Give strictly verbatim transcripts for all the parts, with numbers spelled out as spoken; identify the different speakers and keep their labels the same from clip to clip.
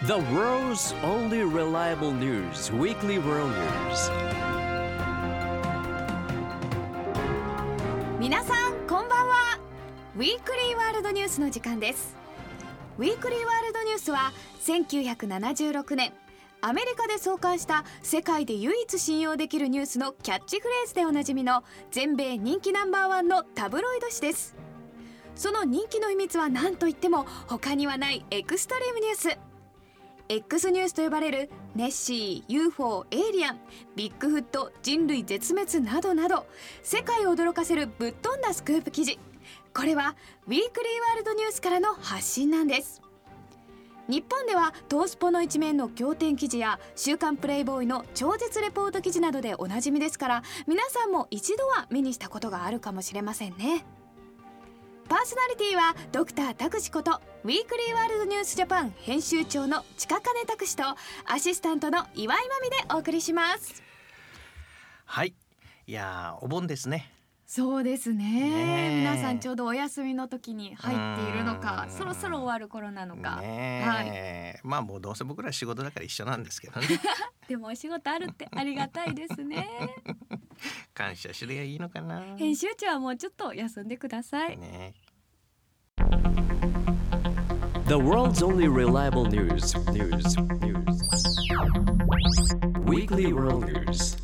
Speaker 1: The world's only reliable news. Weekly World News.
Speaker 2: 皆さんこんばんは。ウィークリーワールドニュースの時間です。ウィークリーワールドニュースはせんきゅうひゃくななじゅうろくねんアメリカで創刊した世界で唯一信用できるニュースのキャッチフレーズでおなじみの全米人気ナンバーワンのタブロイド紙です。その人気の秘密は何といっても他にはないエクストリームニュース。X ニュースと呼ばれるネッシー、ユーフォー、エイリアン、ビッグフット、人類絶滅などなど世界を驚かせるぶっ飛んだスクープ記事。これはウィークリーワールドニュースからの発信なんです。日本ではトースポの一面の仰天記事や週刊プレイボーイの超絶レポート記事などでおなじみですから、皆さんも一度は目にしたことがあるかもしれませんね。パーソナリティはドクターたくしことウィークリーワールドニュースジャパン編集長の近金たくしとアシスタントの岩井真美でお送りします。
Speaker 3: はい、いやお盆ですね。
Speaker 2: そうです ね,
Speaker 3: ね
Speaker 2: 皆さんちょうどお休みの時に入っているのか、そろそろ終わる頃なのか、
Speaker 3: ね、
Speaker 2: はい、
Speaker 3: まあもうどうせ僕ら仕事だから一緒なんですけどね
Speaker 2: でもお仕事あるってありがたいですね
Speaker 3: 感謝すればいいのかな。
Speaker 2: 編集長はもうちょっと休んでください、
Speaker 3: ね、
Speaker 1: The world's only reliable news. News. News. Weekly World News.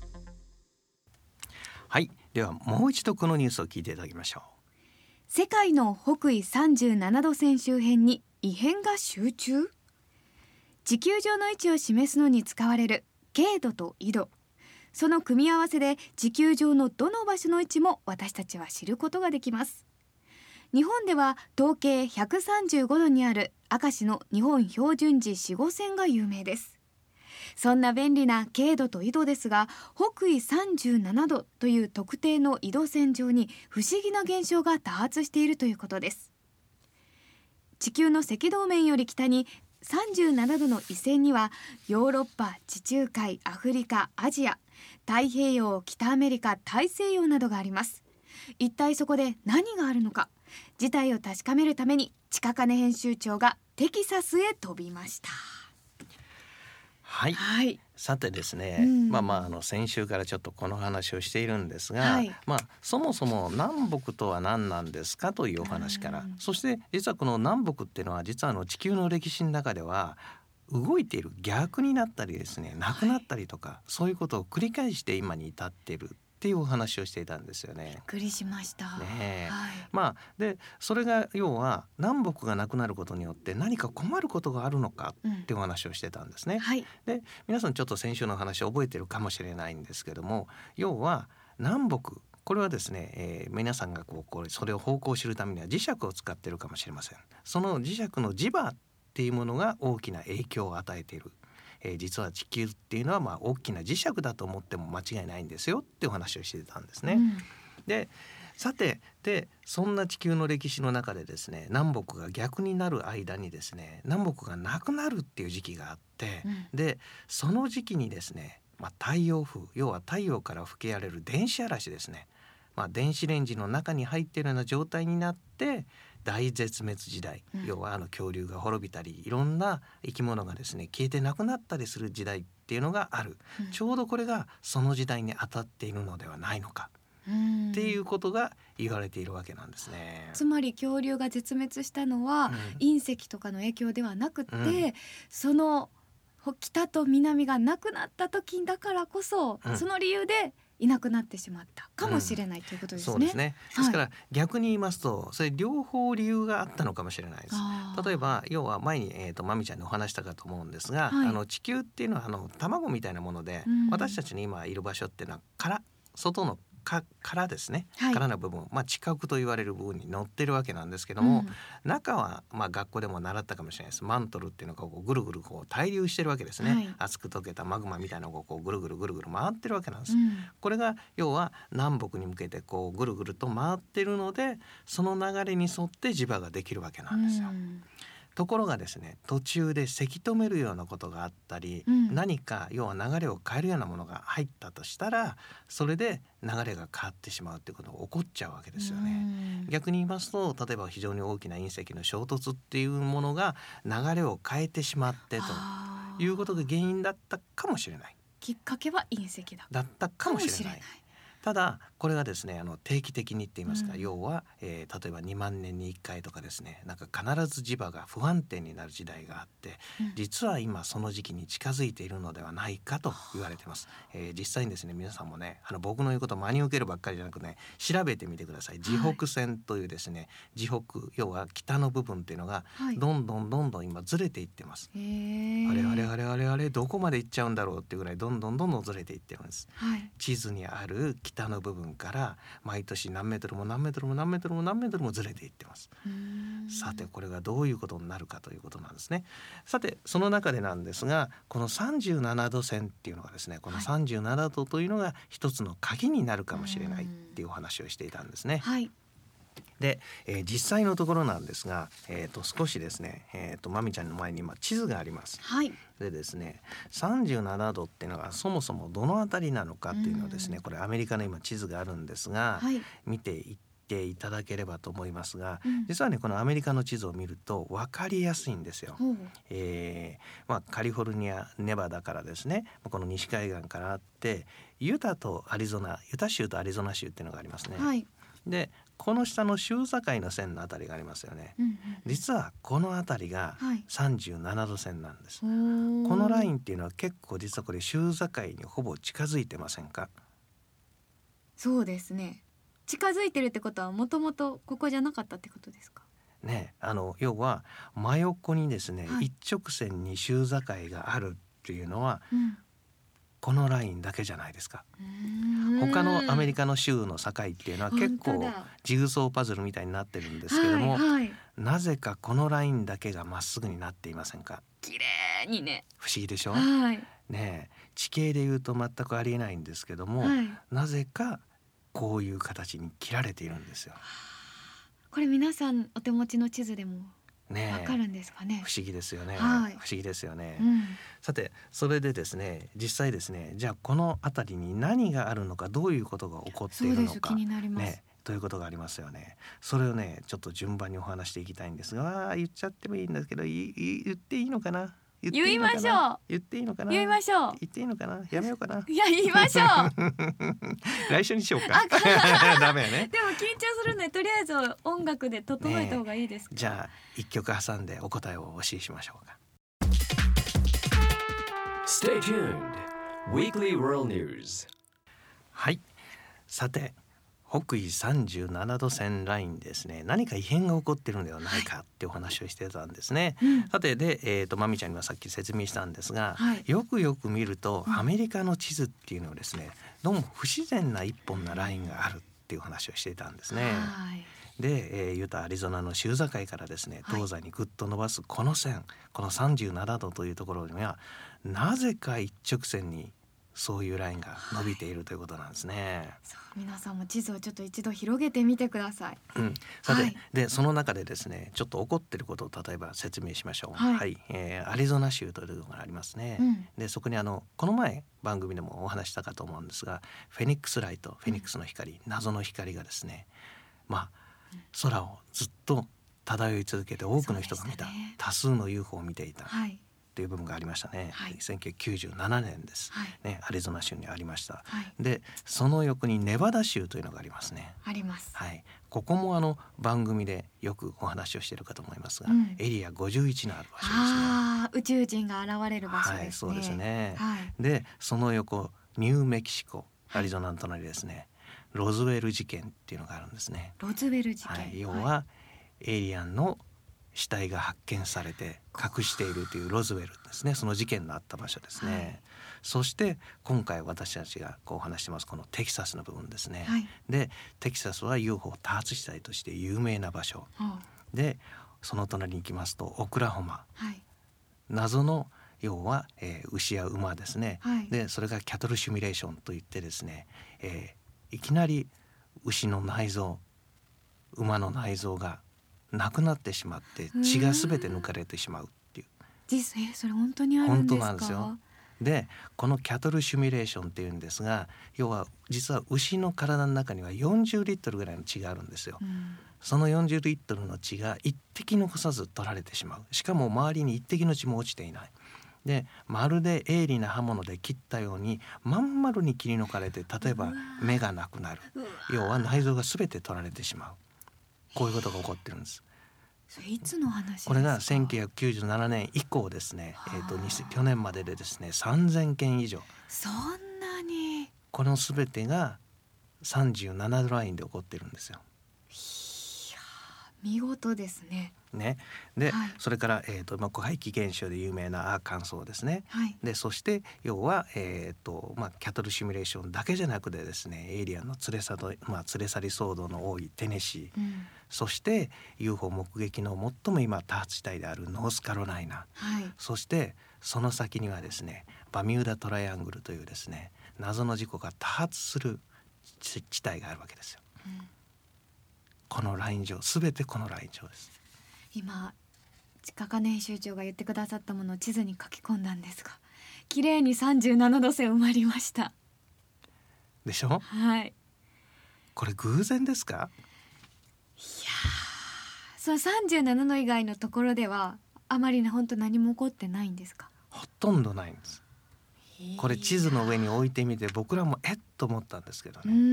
Speaker 3: はい、ではもう一度このニュースを聞いていただきましょう。
Speaker 2: 世界の北緯さんじゅうななど線周辺に異変が集中。地球上の位置を示すのに使われる経度と緯度、その組み合わせで地球上のどの場所の位置も私たちは知ることができます。日本では東経ひゃくさんじゅうごどにある明石の日本標準時子午線が有名です。そんな便利な経度と緯度ですが、北緯さんじゅうななどという特定の緯度線上に不思議な現象が多発しているということです。地球の赤道面より北にさんじゅうななどの緯線にはヨーロッパ、地中海、アフリカ、アジア、太平洋、北アメリカ、大西洋などがあります。一体そこで何があるのか、事態を確かめるために近金編集長がテキサスへ飛びました。
Speaker 3: はい、
Speaker 2: はい、
Speaker 3: さてですね、
Speaker 2: うん、
Speaker 3: まあまああの先週からちょっとこの話をしているんですが、
Speaker 2: はい、
Speaker 3: まあそもそも南北とは何なんですかというお話から、そして実はこの南北っていうのは実はあの地球の歴史の中では動いている、逆になったりですね、なくなったりとか、はい、そういうことを繰り返して今に至っているっていうお話をしていたんですよね。
Speaker 2: びっくりしました、
Speaker 3: ね、
Speaker 2: はい、
Speaker 3: まあでそれが要は南北がなくなることによって何か困ることがあるのかっていうお話をしてたんですね、うん、はい、で皆さんちょっと先週の話覚えてるかもしれないんですけども、要は南北、これはですね、えー、皆さんがこうこれそれを方向を知るためには磁石を使っているかもしれません。その磁石の磁場っていうものが大きな影響を与えている。えー、実は地球っていうのはまあ大きな磁石だと思っても間違いないんですよってお話をしてたんですね、うん、でさてでそんな地球の歴史の中でですね、南北が逆になる間にですね、南北がなくなるっていう時期があって、うん、でその時期にですね、まあ、太陽風、要は太陽から吹き荒れる電子嵐ですね、まあ、電子レンジの中に入っているような状態になって大絶滅時代、うん、要はあの恐竜が滅びたりいろんな生き物がですね消えてなくなったりする時代っていうのがある、うん、ちょうどこれがその時代に当たっているのではないのかっていうことが言われているわけなんですね。
Speaker 2: つまり恐竜が絶滅したのは、うん、隕石とかの影響ではなくて、うん、その北と南がなくなった時だからこそ、うん、その理由でいなくなってしまったかもしれない、うん、ということですね。
Speaker 3: そうですね。ですから、はい、逆に言いますとそれ両方理由があったのかもしれないです。例えば要は前に、えーと、まみちゃんにお話したかと思うんですが、はい、あの地球っていうのはあの卵みたいなもので、うん、私たちに今いる場所っていうのは殻、外のか殻ですね、はい、殻の部分、まあ、地殻と言われる部分に乗ってるわけなんですけども、うん、中は、まあ、学校でも習ったかもしれないです。マントルっていうのがこうぐるぐるこう対流してるわけですね、はい、熱く溶けたマグマみたいなのがこうぐるぐるぐるぐる回ってるわけなんです、うん、これが要は南北に向けてこうぐるぐると回ってるので、その流れに沿って磁場ができるわけなんですよ、うん、 ところがですね、途中でせき止めるようなことがあったり、うん、何か要は流れを変えるようなものが入ったとしたら、それで流れが変わってしまうということが起こっちゃうわけですよね。逆に言いますと、例えば非常に大きな隕石の衝突っていうものが流れを変えてしまってということが原因だったかもしれない。
Speaker 2: きっかけは隕石だ
Speaker 3: だったかもしれない。ただこれがですね、あの定期的にって言いますか、うん、要は、えー、例えばにまんねんにいっかいとかですね、なんか必ず磁場が不安定になる時代があって、うん、実は今その時期に近づいているのではないかと言われています、えー、実際にですね、皆さんもね、あの僕の言うことを真に受けるばっかりじゃなくね、調べてみてください。磁北線というですね、はい、磁北、要は北の部分っていうのがどんどんどんどん今ずれていってます、はい、あれあれあれあれあれどこまで行っちゃうんだろうっていうぐらいどんどんどんどんずれていってます、はい、地図にある北の部分から毎年何メートルも何メートルも何メートルも何メートルもずれていってます。さてこれがどういうことになるかということなんですね。さてその中でなんですが、このさんじゅうななど線っていうのがですね、このさんじゅうななどというのが一つの鍵になるかもしれないっていうお話をしていたんですね。はい。で、えー、実際のところなんですが、えー、と少しですね、えー、とまみちゃんの前に今地図があります、はい、でですね、さんじゅうななどっていうのがそもそもどのあたりなのかっていうのをですね、これアメリカの今地図があるんですが、はい、見ていっていただければと思いますが、うん、実はねこのアメリカの地図を見ると分かりやすいんですよ、うん、えーまあ、カリフォルニア、ネバダからですね、この西海岸からあってユタとアリゾナ、ユタ州とアリゾナ州っていうのがありますね、はい、でこの下の州境の線のあたりがありますよね、うんうん、実はこのあたりがさんじゅうななど線なんです、はい、このラインっていうのは結構実はこれ州境にほぼ近づいてませんか？
Speaker 2: そうですね、近づいてるってことはもともとここじゃなかったってことですか
Speaker 3: ね。あの要は真横にですね、はい、一直線に州境があるっていうのは、うん、このラインだけじゃないですか。他のアメリカの州の境っていうのは結構ジグソーパズルみたいになってるんですけども、はいはい、なぜかこのラインだけがまっすぐになっていませんか？
Speaker 2: 綺麗にね。不
Speaker 3: 思議でしょ、
Speaker 2: はい、
Speaker 3: ね、地形でいうと全くありえないんですけども、はい、なぜかこういう形に切られているんですよ。
Speaker 2: これ皆さんお手持ちの地図でもね、わかるんですかね。
Speaker 3: 不思議ですよね、
Speaker 2: はい、
Speaker 3: 不思議ですよね、
Speaker 2: うん、
Speaker 3: さてそれでですね、実際ですね、じゃあこの辺りに何があるのか、どういうことが起こっているのか、
Speaker 2: そうです、気になります、
Speaker 3: ね、ということがありますよね。それをねちょっと順番にお話していきたいんですが、言っちゃってもいいんですけど、い言っていいのかな、
Speaker 2: 言っていいのかな、言いましょう、
Speaker 3: 言っていいのかな、
Speaker 2: 言いましょう、
Speaker 3: 言っていいのかな、やめようかな、
Speaker 2: いや言いましょう
Speaker 3: 来週にしようかダメよね。
Speaker 2: でも緊張するのでとりあえず音楽で整えた方がいいですか、
Speaker 3: ね、じゃあ一曲挟んでお答えをお教えしましょうか。
Speaker 1: Stay tuned Weekly World News。
Speaker 3: はい、さて北緯さんじゅうななど線ラインですね、何か異変が起こっているのではないかってお話をしてたんですね、はい、さてで、えーと、まみちゃんにはさっき説明したんですが、はい、よくよく見るとアメリカの地図っていうのはですね、どうも不自然な一本なラインがあるっていう話をしていたんですね、はい、で、えー、ユタアリゾナの州境からですね、東西にぐっと伸ばすこの線、このさんじゅうななどというところにはなぜか一直線にそういうラインが伸びているということなんですね、はい、
Speaker 2: そう、皆さんも地図をちょっと一度広げてみてください、
Speaker 3: うん、さて、はい、でその中でですね、ちょっと起こっていることを例えば説明しましょう。はい、はい、えー、アリゾナ州というところがありますね、うん、でそこにあのこの前番組でもお話したかと思うんですが、フェニックスライト、フェニックスの光、うん、謎の光がですね、まあ空をずっと漂い続けて多くの人が見た、ね、多数の ユーフォー を見ていた、はい、という部分がありましたね、はい、せんきゅうひゃくきゅうじゅうななねんです、はいね、アリゾナ州にありました、はい、でその横にネバダ州というのがありますね。
Speaker 2: あります、
Speaker 3: はい、ここもあの番組でよくお話をしているかと思いますが、うん、エリアごじゅういちのある場所ですね。
Speaker 2: あ、宇宙人が現れる場所ですね、
Speaker 3: はい、そうですね、
Speaker 2: はい、
Speaker 3: でその横ニューメキシコ、アリゾナの隣ですね、はい、ロズウェル事件っていうのがあるんですね。
Speaker 2: ロズウェル事件、
Speaker 3: はい、要はエイリアンの死体が発見されて隠しているというロズウェルですね、その事件のあった場所ですね、はい、そして今回私たちがこう話してますこのテキサスの部分ですね、はい、でテキサスは ユーフォー 多発地帯として有名な場所、はい、でその隣に行きますとオクラホマ、はい、謎の要は、えー、牛や馬ですね、はい、でそれがキャトルシミュレーションといってですね、えー、いきなり牛の内臓、馬の内臓がなくなってしまって血がすべて抜かれてしまうっていう。
Speaker 2: 実際それ本当にあるんですか？
Speaker 3: 本当なんですよ。でこのキャトルシミュレーションっていうんですが、要は実は牛の体の中にはよんじゅうリットルぐらいの血があるんですよ、うん、そのよんじゅうリットルの血が一滴残さず取られてしまう。しかも周りに一滴の血も落ちていない。でまるで鋭利な刃物で切ったようにまん丸に切り抜かれて、例えば目がなくなる、要は内臓が全て取られてしまう。こういうことが起こってるんです。
Speaker 2: それいつの話ですか？
Speaker 3: これがせんきゅうひゃくきゅうじゅうななねん以降ですね、えー、と去年まででですねさんぜんけん以上。
Speaker 2: そんなに？
Speaker 3: このすべてがさんじゅうななラインで起こってるんですよ。
Speaker 2: いや見事ですね。
Speaker 3: ね、で、
Speaker 2: はい、そ
Speaker 3: れから、えーとまあ、怪奇現象で有名なアーカンソーですね、
Speaker 2: はい、
Speaker 3: でそして要は、えーとまあ、キャトルシミュレーションだけじゃなくてですね、エイリアンの連れ去り、まあ、連れ去り騒動の多いテネシー、うん、そして ユーフォー 目撃の最も今多発地帯であるノースカロライナ、はい、そしてその先にはですねバミューダトライアングルというですね謎の事故が多発する地帯があるわけですよ、うん、このライン上、すべてこのライン上です。
Speaker 2: 今近金編集長が言ってくださったものを地図に書き込んだんですが、綺麗にさんじゅうななど線埋まりました
Speaker 3: でしょ。
Speaker 2: はい。
Speaker 3: これ偶然ですか？
Speaker 2: いやそのさんじゅうななの以外のところではあまりね本当何も起こってないんですか？
Speaker 3: ほとんどないんです。これ地図の上に置いてみて僕らもえっと思ったんですけどね。うん、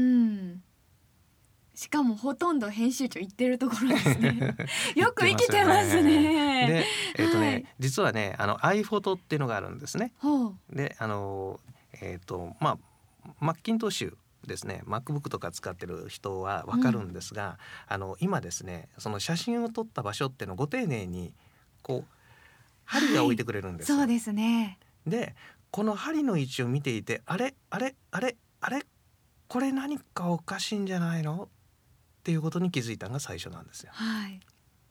Speaker 2: しかもほとんど編集長言ってるところですねよく生きてますね。
Speaker 3: で、えーとねはい、実はねあの iPhoto っていうのがあるんですね。であのえっ、ー、とまあマッキントッシュですね MacBook とか使ってる人は分かるんですが、うん、あの今ですねその写真を撮った場所っていうのをご丁寧にこう針が置いてくれるんですよ、
Speaker 2: はい、そうですね。
Speaker 3: でこの針の位置を見ていてあれあれあれあれこれ何かおかしいんじゃないのっていうことに気づいたのが最初なんですよ、
Speaker 2: はい、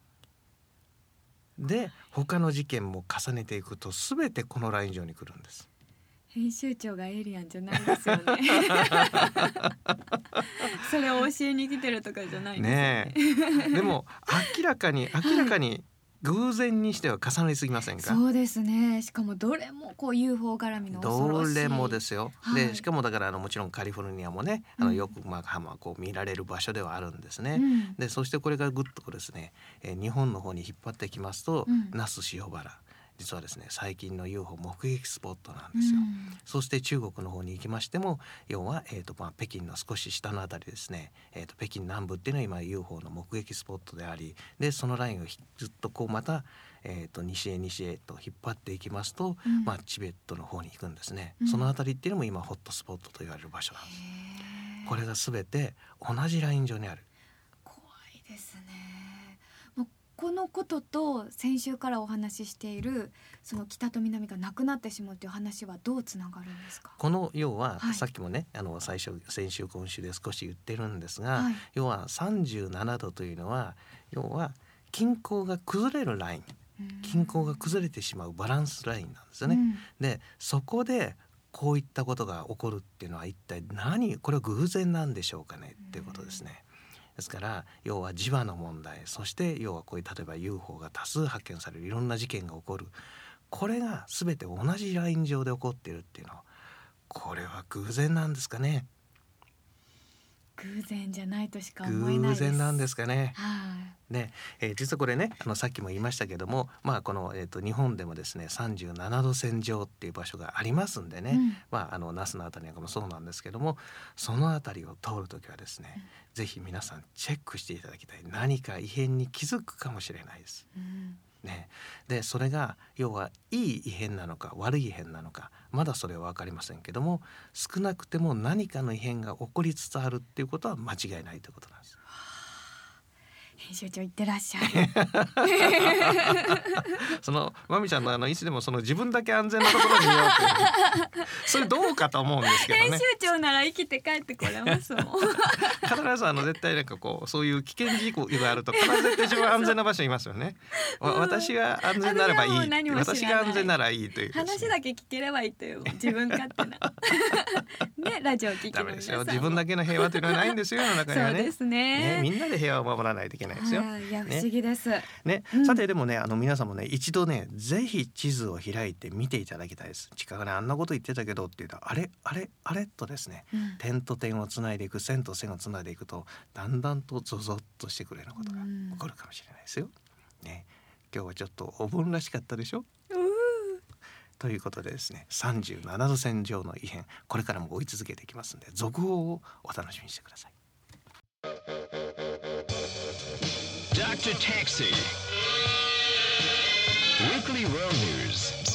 Speaker 3: で他の事件も重ねていくと全てこのライン上に来るんです。
Speaker 2: 編集長がエイリアンじゃないですよねそれを教えに来てるとかじゃないですよね。
Speaker 3: ねえでも明らかに明らかに偶然にしては重なりすぎませんか？
Speaker 2: そうですね。しかもどれもこう ユーフォー 絡みの恐ろしい。
Speaker 3: どれもですよ、はい、でしかもだからあのもちろんカリフォルニアもね、うん、あのよくまあまあこう見られる場所ではあるんですね、うん、でそしてこれがぐっとですね、えー、日本の方に引っ張ってきますと、うん、那須塩原実はですね最近の ユーフォー 目撃スポットなんですよ、うん、そして中国の方に行きましても要は、えーとまあ、北京の少し下のあたりですね、えーと北京南部っていうのは今 ユーフォー の目撃スポットであり、でそのラインをずっとこうまた、えー、と西へ西へと引っ張っていきますと、うんまあ、チベットの方に行くんですね、うん、そのあたりっていうのも今ホットスポットと言われる場所なんです。これが全て同じライン上にある。
Speaker 2: 怖いですね。もうこのことと先週からお話ししているその北と南がなくなってしまうという話はどうつながるんですか？
Speaker 3: この要は、はい、さっきもねあの最初先週今週で少し言ってるんですが、はい、要はさんじゅうななどというのは要は均衡が崩れるライン、均衡が崩れてしまうバランスラインなんですよね、うん、でそこでこういったことが起こるっていうのは一体何これは偶然なんでしょうかねっていうことですね。ですから要は磁場の問題、そして要はこういう例えば ユーフォー が多数発見されるいろんな事件が起こる、これが全て同じライン上で起こっているっていうのはこれは偶然なんですかね？
Speaker 2: 偶然じゃないとしか思えないです。
Speaker 3: 偶然なんですかね。
Speaker 2: はい、
Speaker 3: ねえー、実はこれねあのさっきも言いましたけども、まあこの、えーと、日本でもですねさんじゅうななど線上っていう場所がありますんでね、うん、まああの那須のあたりなんかもそうなんですけども、そのあたりを通るときはですね、うん、ぜひ皆さんチェックしていただきたい。何か異変に気づくかもしれないです、うんね、でそれが要はいい異変なのか悪い異変なのかまだそれは分かりませんけども、少なくても何かの異変が起こりつつあるっていうことは間違いないということなんです。
Speaker 2: 編集長言ってらっしゃる
Speaker 3: そのまみちゃんのあのいつでもその自分だけ安全なところにいようってそれどうかと思うんですけどね。
Speaker 2: 編集長なら生きて帰ってこれますもん
Speaker 3: 必ずあの絶対なんかこうそういう危険事故があると必ず絶対自分は安全な場所にいますよね。私が安全なればいい、私が安全ならいいという、
Speaker 2: 話だけ聞ければいいという自分勝手なねラジオ聞きの皆さんも
Speaker 3: ダメですよ。自分だけの平和というのはないんですよ世の中にはね。
Speaker 2: そうですね。
Speaker 3: ねみんなで平和を守らないといけない。 ないですよ。
Speaker 2: いや不思議です。
Speaker 3: ね、ね、うん、さてでもねあの皆さんもね一度ねぜひ地図を開いて見ていただきたいです。近くねあんなこと言ってたけどって言うとあれあれあれとですね、うん、点と点をつないでいく線と線をつないでいくとだんだんとゾゾッとしてくるようなことが起こるかもしれないですよ。ね、今日はちょっとお盆らしかったでしょ。ということでですねさんじゅうななど線上の異変これからも追い続けていきますので続報をお楽しみにしてください。ドクター Taxi Weekly World News